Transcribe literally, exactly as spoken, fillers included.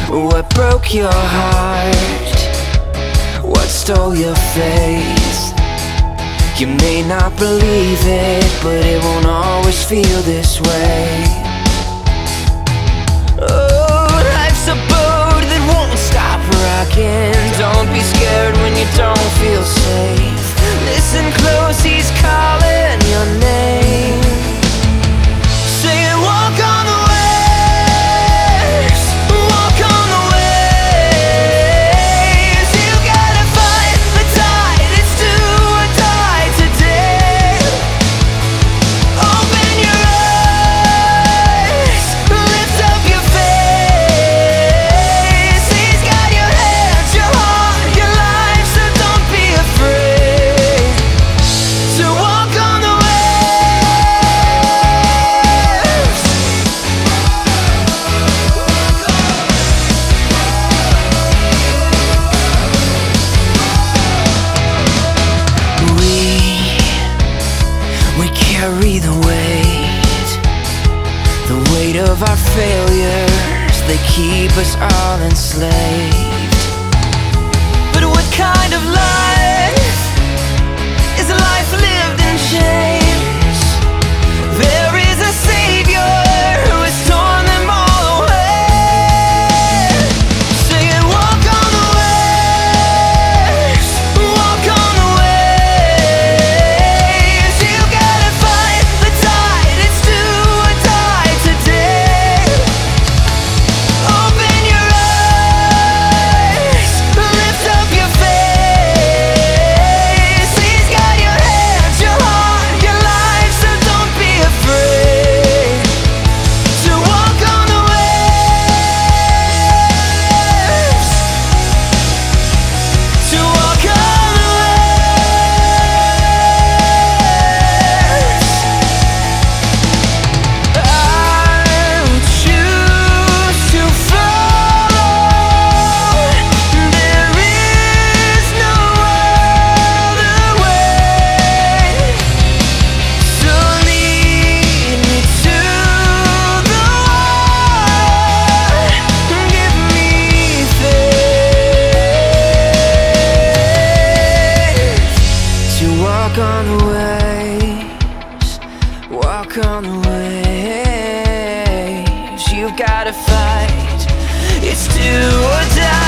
What broke your heart? What stole your faith? You may not believe it, but it won't always feel this way. Oh, life's a boat that won't stop rocking. Don't be scared when you don't feel safe. Listen close, he's calling your name. Say it, walk on the waves, walk on the waves. You gotta fight the tide, it's do or die today. Open your eyes, lift up your face. He's got your hands, your heart, your life, so don't be afraid to walk on the waves. We, we carry the weight, the weight of our failures. They keep us all enslaved. But what kind of life is a life lived in chains? There is a Savior who has torn them all away. Say it, walk on the waves, walk on the waves. You gotta fight the tide, it's do or die today. Open your eyes, lift up your face. He's got your hands, your heart, your life, so don't be afraid to walk on the waves, to walk on the waves. I'll choose to follow. There is no other way. So lead me to the one. Give me faith to walk on the waves, walk on the waves. You've gotta fight, it's do or die.